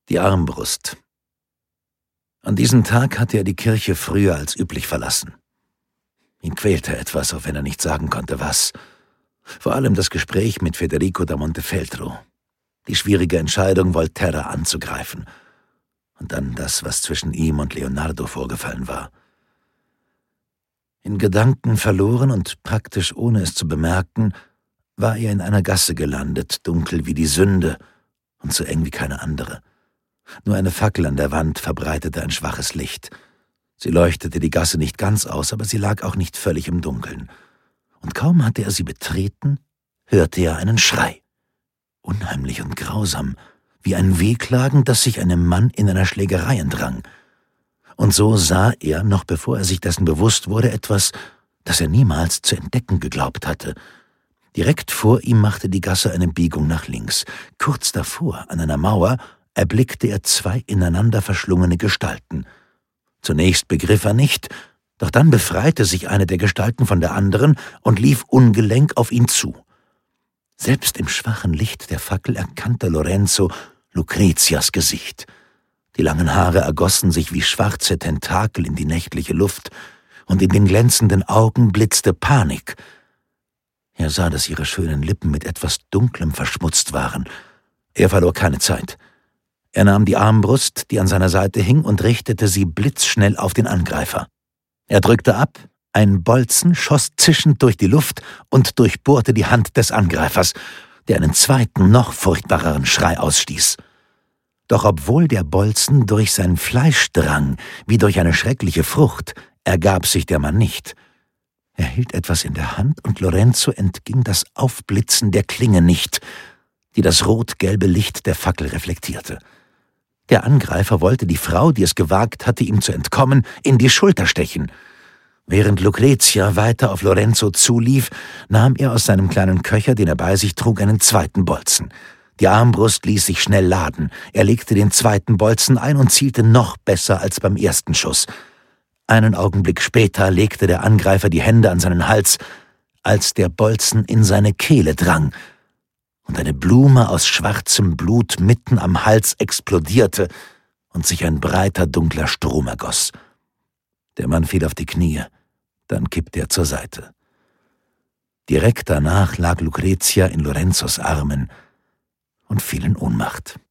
Die Armbrust. An diesem Tag hatte er die Kirche früher als üblich verlassen. Ihn quälte etwas, auch wenn er nicht sagen konnte, was. Vor allem das Gespräch mit Federico da Montefeltro. Die schwierige Entscheidung, Volterra anzugreifen. Und dann das, was zwischen ihm und Leonardo vorgefallen war. In Gedanken verloren und praktisch ohne es zu bemerken, war er in einer Gasse gelandet, dunkel wie die Sünde und so eng wie keine andere. Nur eine Fackel an der Wand verbreitete ein schwaches Licht. Sie leuchtete die Gasse nicht ganz aus, aber sie lag auch nicht völlig im Dunkeln. Und kaum hatte er sie betreten, hörte er einen Schrei. Unheimlich und grausam, wie ein Wehklagen, das sich einem Mann in einer Schlägerei entrang. Und so sah er, noch bevor er sich dessen bewusst wurde, etwas, das er niemals zu entdecken geglaubt hatte. Direkt vor ihm machte die Gasse eine Biegung nach links. Kurz davor, an einer Mauer, erblickte er zwei ineinander verschlungene Gestalten. Zunächst begriff er nicht, doch dann befreite sich eine der Gestalten von der anderen und lief ungelenk auf ihn zu. Selbst im schwachen Licht der Fackel erkannte Lorenzo Lucrezias Gesicht. Die langen Haare ergossen sich wie schwarze Tentakel in die nächtliche Luft, und in den glänzenden Augen blitzte Panik. Er sah, dass ihre schönen Lippen mit etwas Dunklem verschmutzt waren. Er verlor keine Zeit. Er nahm die Armbrust, die an seiner Seite hing, und richtete sie blitzschnell auf den Angreifer. Er drückte ab, ein Bolzen schoss zischend durch die Luft und durchbohrte die Hand des Angreifers, der einen zweiten, noch furchtbareren Schrei ausstieß. Doch obwohl der Bolzen durch sein Fleisch drang, wie durch eine schreckliche Frucht, ergab sich der Mann nicht. Er hielt etwas in der Hand, und Lorenzo entging das Aufblitzen der Klinge nicht, die das rot-gelbe Licht der Fackel reflektierte. Der Angreifer wollte die Frau, die es gewagt hatte, ihm zu entkommen, in die Schulter stechen. Während Lucrezia weiter auf Lorenzo zulief, nahm er aus seinem kleinen Köcher, den er bei sich trug, einen zweiten Bolzen. Die Armbrust ließ sich schnell laden. Er legte den zweiten Bolzen ein und zielte noch besser als beim ersten Schuss. Einen Augenblick später legte der Angreifer die Hände an seinen Hals, als der Bolzen in seine Kehle drang und eine Blume aus schwarzem Blut mitten am Hals explodierte und sich ein breiter, dunkler Strom ergoss. Der Mann fiel auf die Knie, dann kippte er zur Seite. Direkt danach lag Lucrezia in Lorenzos Armen und fiel in Ohnmacht.